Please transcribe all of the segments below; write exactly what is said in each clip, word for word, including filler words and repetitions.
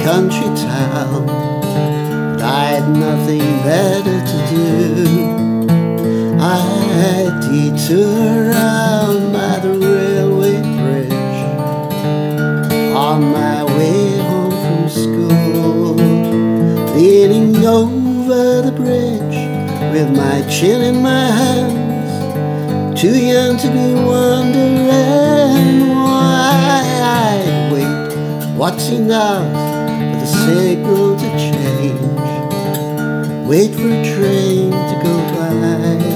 country town, but I had nothing better to do. I detour around by the railway bridge on my way home from school, leaning over the bridge with my chin in my hands, too young to be wondering why I wait, watching out for the signal to change, wait for a train to go by.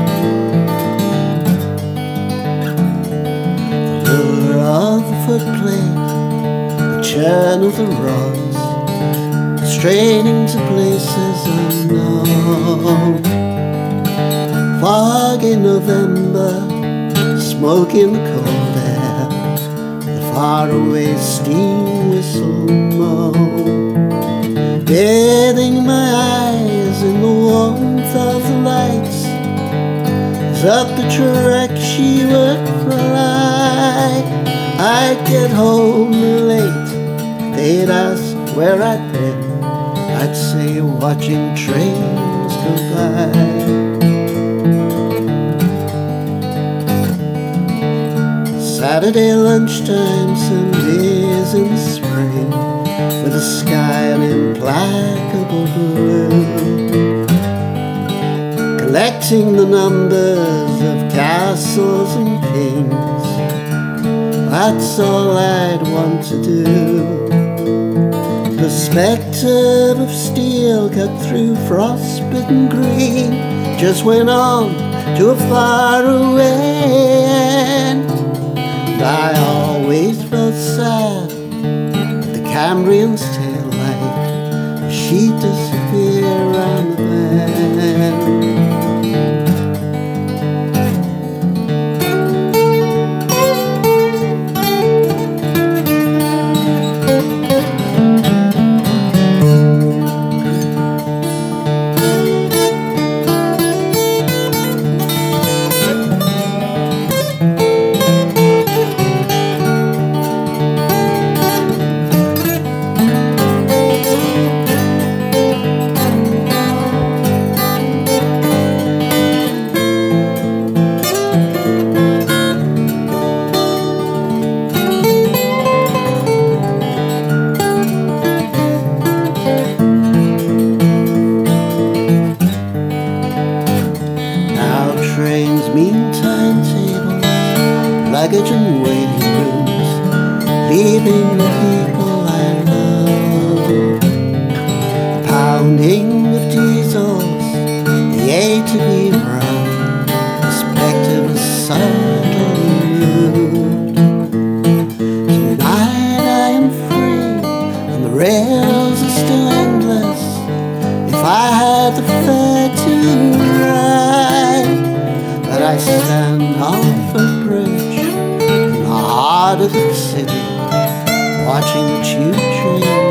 The lure of the footplate, the churn of the rods, straining to places unknown. Foggy November, smoke in the cold air, the faraway steam whistle moan, bathing my eyes in the warmth of the lights, as up the track she would fly. I'd get home late, they'd ask where I'd been, I'd say watching trains go by. Saturday lunchtime, Sundays in the spring, with the sky an implacable blue, collecting the numbers of castles and kings, that's all I'd want to do. Perspective of steel cut through frostbitten green just went on to a faraway end. And I always felt sad at the Cambrian's tail light as she disappeared around the bend. Trains mean timetables, luggage and waiting rooms, leaving the people I love. The pounding of diesels, the A to B run, perspective is subtly moved. Tonight I am free, and the rails are still endless. If I had the fare to ride, but I stand off a bridge in the heart of the city, watching the tube train